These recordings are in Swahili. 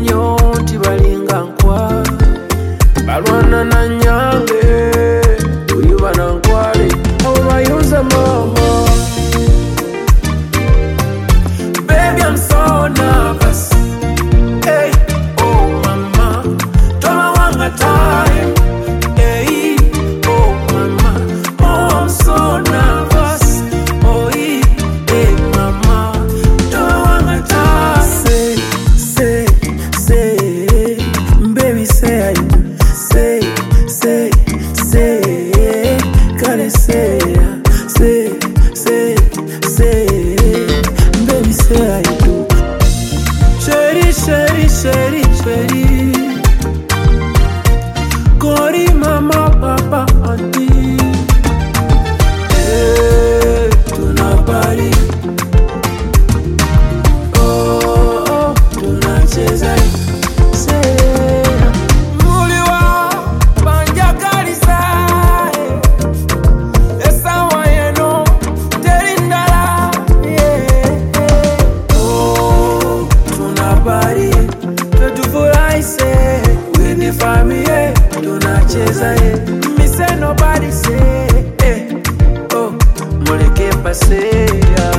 nnyo nti balinga nkwa balwana na nyange uyiba na nkwale abo bayuza mama. Baby, I'm so nervous. Hey, oh mama, don't want a time. Hey, oh mama, oh I'm so nervous. Oh hey mama, don't want a time. Say, baby say, gotta say, baby say I do. Sheri, Kori mama papa auntie. Hey, tunapari. Oh, tunacheza. Say, muliwa banja kalisa. Esa wayeno terindala. Yeah. Oh, tunapari. Tutufurahi say, we ni family. Tunacheza me say nobody say oh muleke pase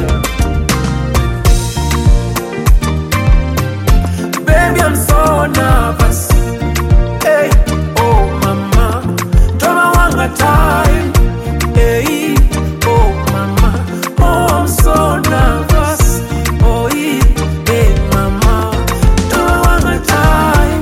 baby I'm so nervous. Hey, oh mama, don't want a time. Hey, oh mama, oh I'm so nervous. Oh hey mama, don't want a time.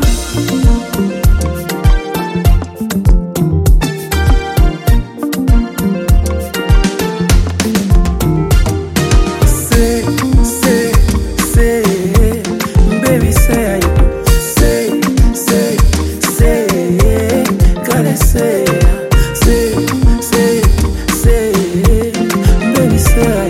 Baby say, gotta say, baby say.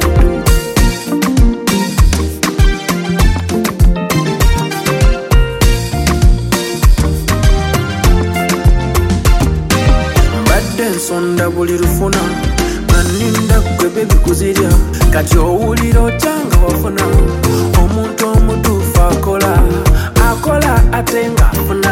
Mbadde nsonda buli lufuna aninda gwe baby kuzirya kati owulira otanga wafuna omuntu omutuufu akola ate nga afuna.